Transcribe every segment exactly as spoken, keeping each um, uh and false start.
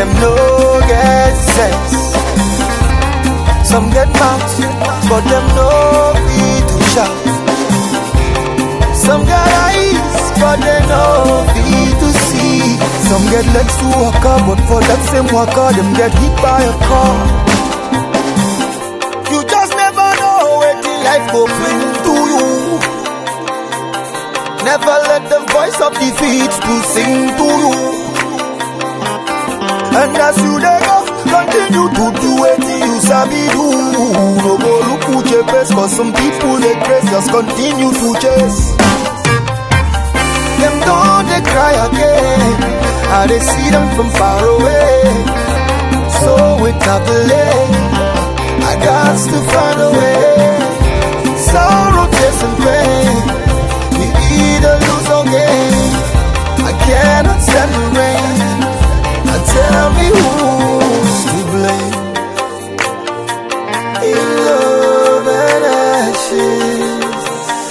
them no get sense. Some get mouth, but them no be to shout. Some got eyes, but they no be to see. Some get legs to walk up, but for that same walker, them get hit by a car. You just never know where the life go bring to you. Never let the voice of defeat to sing to you. And as you they go, continue to do it you sabi do. No go look who your best, cause some people they crazy, just continue to chase. Them don't they cry again, I they see them from far away. So without delay, I got to find a way. Sorrow, tears and pain, we either lose or gain. I cannot stand the rain. Now tell me who's to blame. In love and ashes,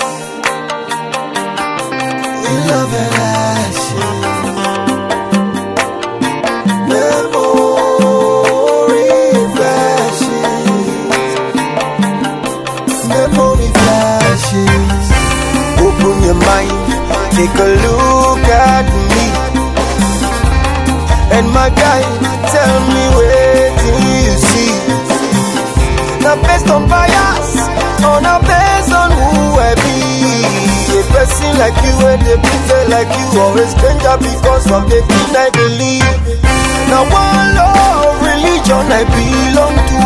in love and ashes, memory flashes, memory flashes. Open your mind, take a look at me. And my guy, tell me where do you see? Not based on bias, or not based on who I be. A person like you and a people like you always danger because of the thing I believe. Now one love, religion I belong to.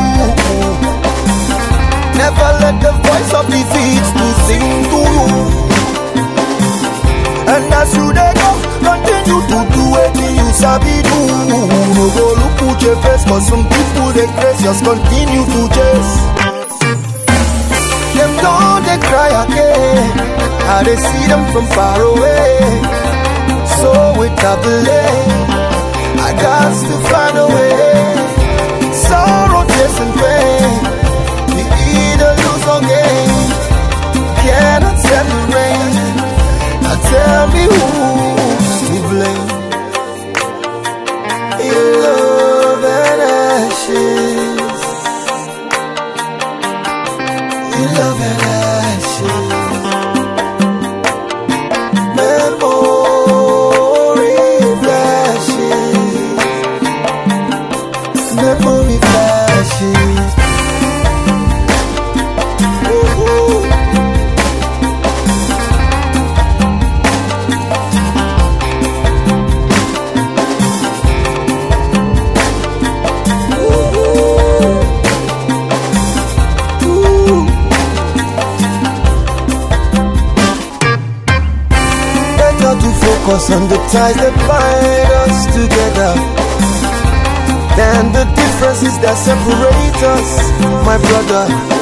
Never let the voice of defeat to sing to you. And as you they go, continue to do it you sabi do. No go look who your face, cause some people they crazy, just continue to chase. Them don't they cry again, I they see them from far away. So without delay, I got to find a way. Sorrow, tears and pain, we either lose or gain. Cannot stand the rain. Now tell me who's to blame. In love and ashes, in love and ashes, memory flashes, memory flashes. Ooh. Focus on the ties that bind us together than the differences that separate us, my brother.